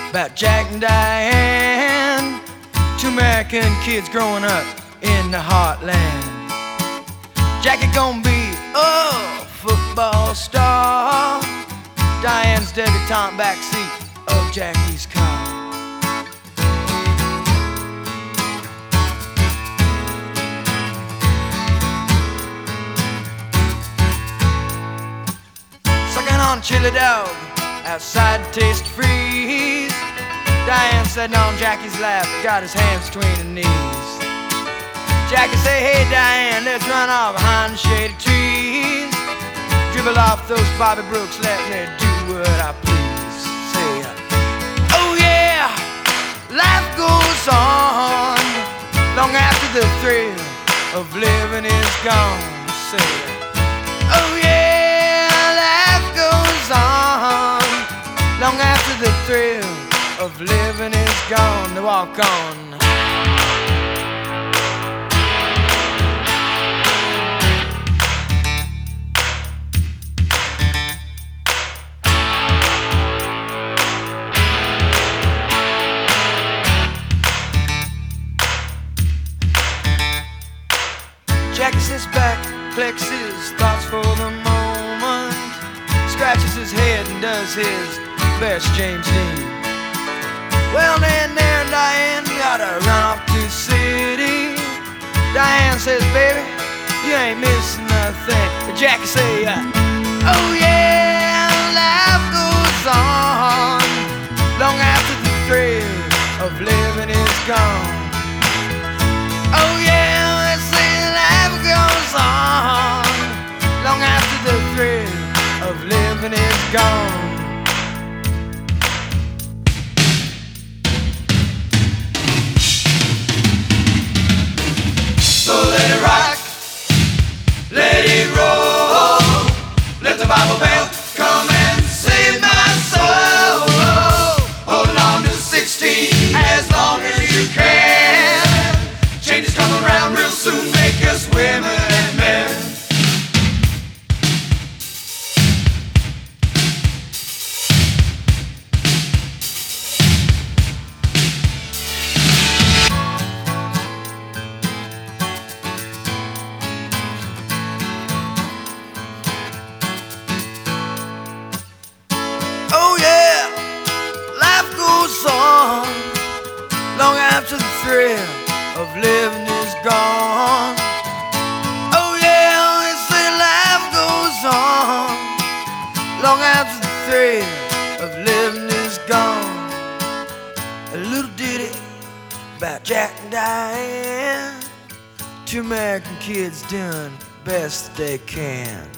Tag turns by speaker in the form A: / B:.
A: about Jack and Diane, two American kids growing up in the heartland. Jackie gonna be a football star, Diane's debutante backseat of Jackie's car. Sucking on chili dog outside Taste Freeze, Diane sitting on Jackie's lap, got his hands between her knees. Jackie say, hey Diane, let's run off behind the shady trees, dribble off those Bobby Brooks, let me do what I please. Say, oh yeah, life goes on long after the thrill of living is gone. Say, oh yeah, life goes on long after the thrill of living is gone. To walk on. Jackie sits back, collects his thoughts for the moment, scratches his head and does his best James Dean. Well then there Diane gotta run off to the city. Diane says, baby, you ain't missing nothing. But Jackie say, oh yeah, life goes on long after the thrill of living is gone. Oh yeah, let's say life goes on long after the thrill of living is gone. So let it rock, let it roll, let the Bible belt come and save my soul. Hold on to 16 as long as you can. Changes come around real soon, make us women and men. Long after the thrill of living is gone. Oh yeah, they say life goes on long after the thrill of living is gone. A little ditty about Jack and Diane, two American kids doing best they can.